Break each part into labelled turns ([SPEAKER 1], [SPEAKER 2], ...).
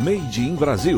[SPEAKER 1] Made in Brasil.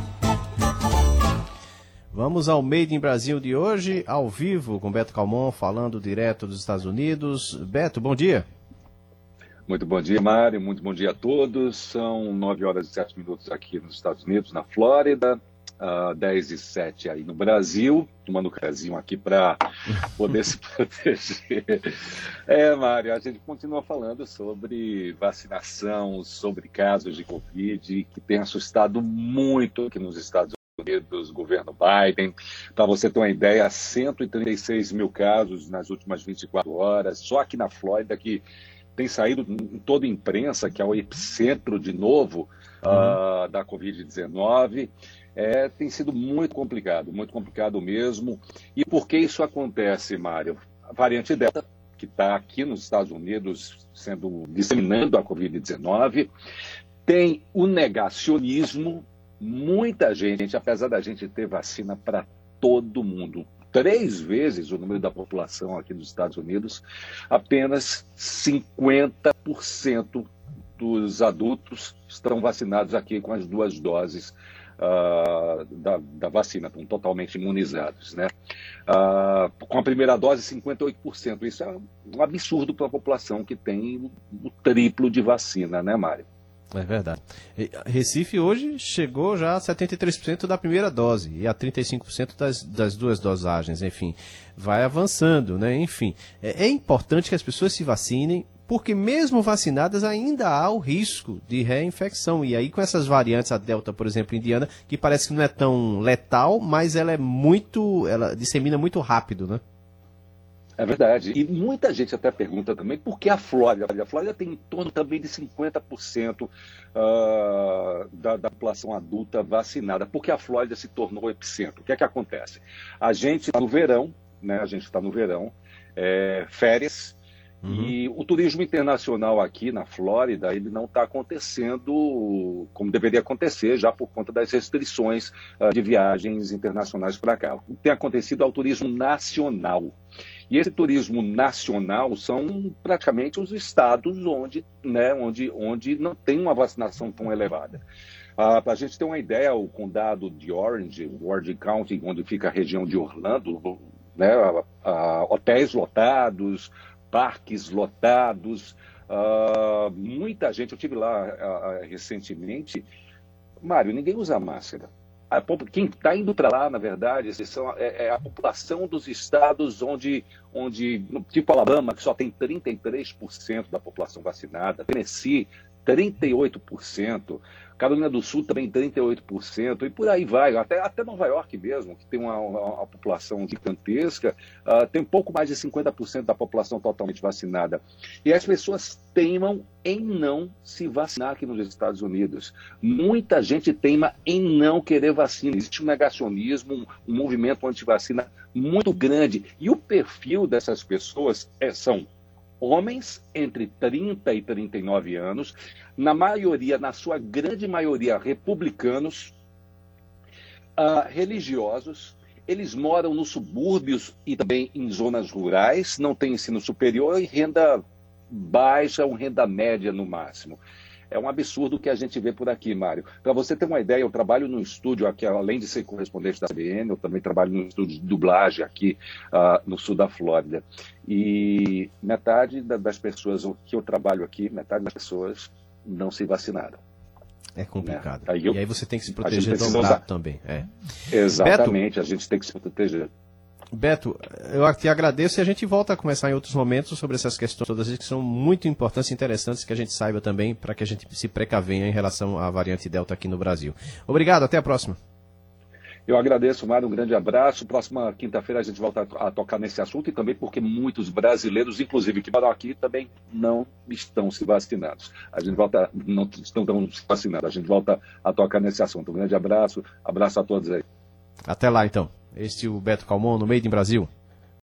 [SPEAKER 2] Vamos ao Made in Brasil de hoje, ao vivo, com Beto Calmon, falando direto dos Estados Unidos. Beto, bom dia.
[SPEAKER 3] Muito bom dia, Mário. Muito bom dia a todos. São 9 horas e 7 minutos aqui nos Estados Unidos, na Flórida. 10 e 7 aí no Brasil, tomando um casinho aqui para poder se proteger. Mário, a gente continua falando sobre vacinação, sobre casos de Covid, que tem assustado muito aqui nos Estados Unidos, governo Biden. Para você ter uma ideia, 136 mil casos nas últimas 24 horas, só aqui na Flórida, que tem saído em toda a imprensa, que é o epicentro de novo da Covid-19. Tem sido muito complicado mesmo. E por que isso acontece, Mário? A variante Delta, que está aqui nos Estados Unidos disseminando a Covid-19, tem o negacionismo. Muita gente, apesar da gente ter vacina para todo mundo, 3 vezes o número da população aqui nos Estados Unidos, apenas 50% dos adultos estão vacinados aqui com as 2 doses da vacina, estão totalmente imunizados, né? Com a primeira dose, 58%. Isso é um absurdo para a população que tem o triplo de vacina, né, Mário?
[SPEAKER 2] É verdade. Recife hoje chegou já a 73% da primeira dose e a 35% das 2 dosagens, enfim, vai avançando, né? Enfim, é importante que as pessoas se vacinem, porque mesmo vacinadas ainda há o risco de reinfecção. E aí com essas variantes, a Delta, por exemplo, indiana, que parece que não é tão letal, mas ela dissemina muito rápido, né?
[SPEAKER 3] É verdade. E muita gente até pergunta também por que a Flórida? A Flórida tem em torno também de 50% da população adulta vacinada. Por que a Flórida se tornou o epicentro? O que é que acontece? A gente está no verão, né? Férias. E o turismo internacional aqui na Flórida, ele não está acontecendo como deveria acontecer, já por conta das restrições de viagens internacionais para cá. O que tem acontecido é o turismo nacional. E esse turismo nacional são praticamente os estados onde não tem uma vacinação tão elevada. Para a gente ter uma ideia, o condado de Orange County, onde fica a região de Orlando, né, hotéis lotados, parques lotados, muita gente. Eu estive lá recentemente. Mário, ninguém usa máscara. Quem está indo para lá, na verdade, é a população dos estados onde, tipo Alabama, que só tem 33% da população vacinada, Tennessee, 38%, Carolina do Sul também 38%, e por aí vai, até Nova York mesmo, que tem uma população gigantesca, tem um pouco mais de 50% da população totalmente vacinada. E as pessoas teimam em não se vacinar aqui nos Estados Unidos. Muita gente teima em não querer vacina. Existe um negacionismo, um movimento anti-vacina muito grande. E o perfil dessas pessoas são homens entre 30 e 39 anos, na sua grande maioria, republicanos, religiosos. Eles moram nos subúrbios e também em zonas rurais, não têm ensino superior e renda baixa ou renda média no máximo. É um absurdo o que a gente vê por aqui, Mário. Para você ter uma ideia, eu trabalho num estúdio aqui, além de ser correspondente da CBN, eu também trabalho num estúdio de dublagem aqui no sul da Flórida. E metade das pessoas que eu trabalho aqui, metade das pessoas não se vacinaram.
[SPEAKER 2] É complicado.
[SPEAKER 3] Né?
[SPEAKER 2] E aí você tem que se proteger dobrado também.
[SPEAKER 3] Exatamente,
[SPEAKER 2] Beto,
[SPEAKER 3] a gente tem que se proteger.
[SPEAKER 2] Beto, eu te agradeço e a gente volta a conversar em outros momentos sobre essas questões todas que são muito importantes e interessantes que a gente saiba também para que a gente se precavenha em relação à variante Delta aqui no Brasil. Obrigado, até a próxima.
[SPEAKER 3] Eu agradeço, Mário, um grande abraço. Próxima quinta-feira a gente volta a tocar nesse assunto e também porque muitos brasileiros, inclusive que moram aqui, também não estão se vacinados. Não estão se vacinando. A gente volta a tocar nesse assunto. Um grande abraço a todos aí.
[SPEAKER 2] Até lá, então. Este é o Beto Calmon no Made in Brasil.